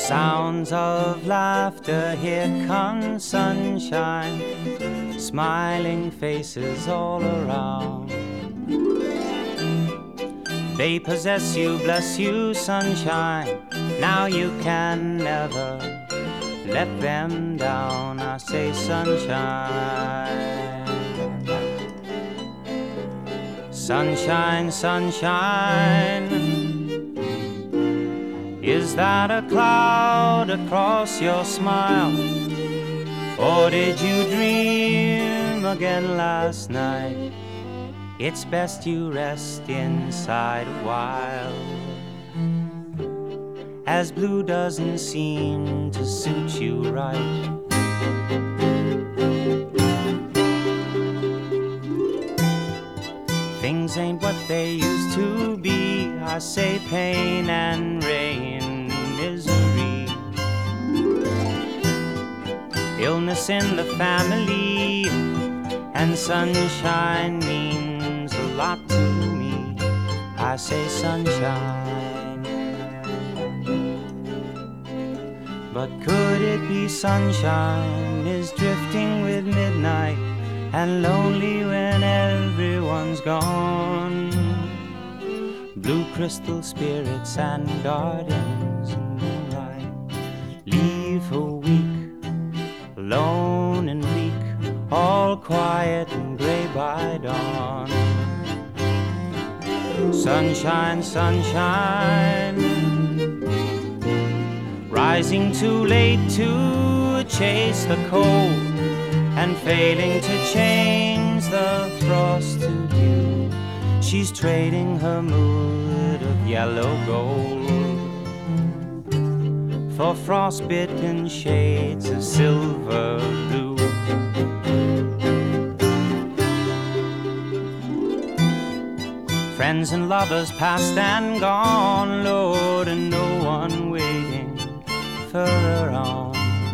Sounds of laughter, here comes sunshine, smiling faces all around. They possess you, bless you, sunshine. Now you can never let them down. I say sunshine. Sunshine, sunshine. Is that a cloud across your smile? Or did you dream again last night? It's best you rest inside a while, as blue doesn't seem to suit you right. Things ain't what they used to be. I say pain and rain, misery, illness in the family, and sunshine means a lot to me. I say sunshine. But could it be sunshine is drifting with midnight and lonely when everyone's gone? Blue crystal spirits and gardens in moonlight leave her weak, alone and weak, all quiet and gray by dawn. Sunshine, sunshine, rising too late to chase the cold, and failing to change the frost to dew. She's trading her mood of yellow gold for frostbitten shades of silver blue. Friends and lovers past and gone, Lord, and no one waiting further on.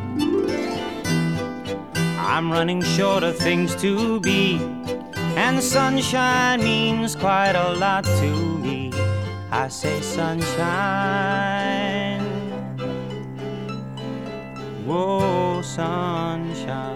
I'm running short of things to be, and sunshine means quite a lot to me. I say sunshine, whoa, sunshine.